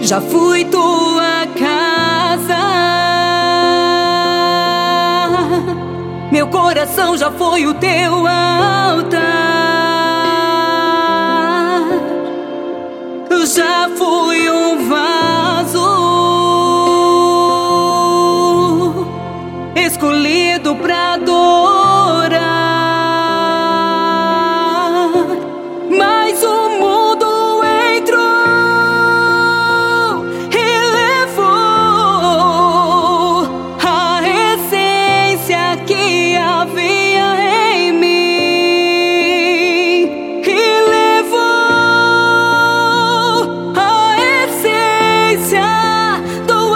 Já fui tua casa, meu coração já foi o teu altar. Já fui um vaso escolhido pra adorar, mas o mundo entrou e levou a essência que havia em mim, e levou a essência do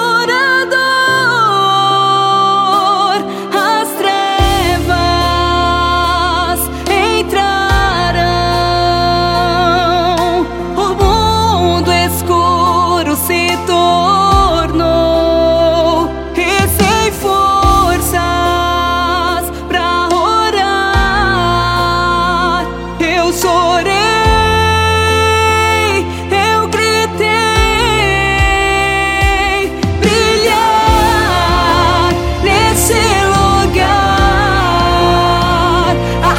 adorador. As trevas entraram, o mundo escuro se tornou, e sem forças pra orar, eu chorei, eu gritei, brilhar nesse lugar,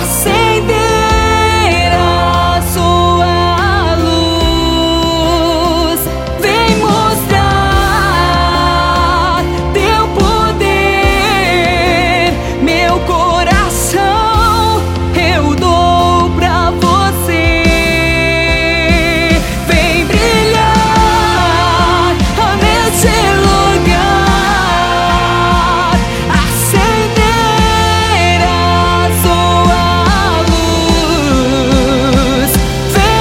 acender a sua luz. Vem mostrar teu poder, meu coração eu dou pra você. Vem brilhar nesse lugar, acender a sua luz. Vem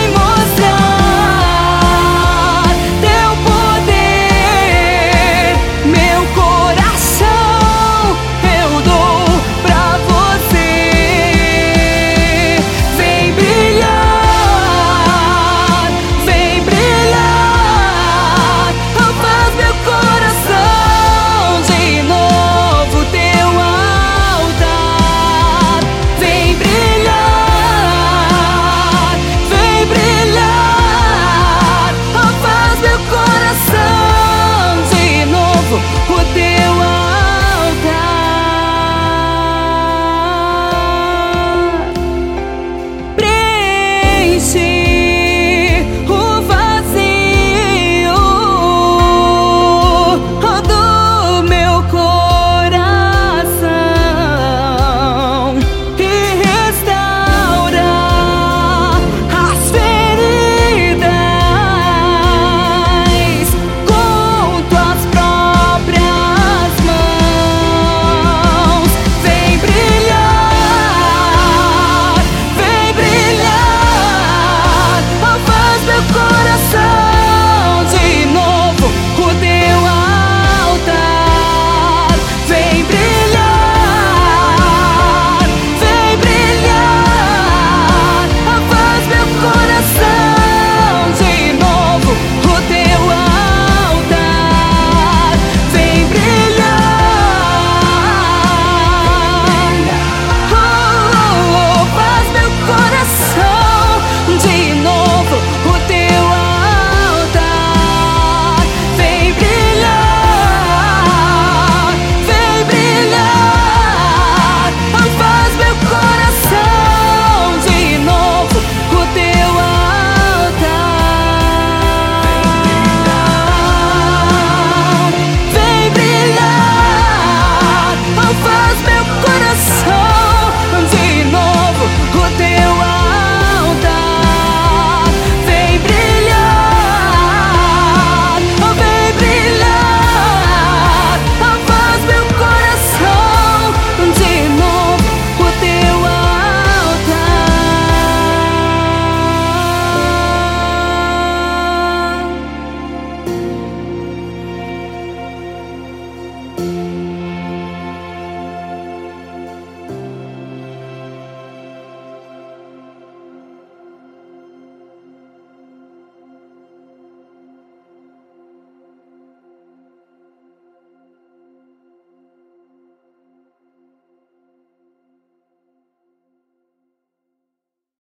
mostrar teu poder, meu coração eu dou pra você. Vem brilhar, faz meu coração de novo teu altar. Vem brilhar, faz meu coração de novo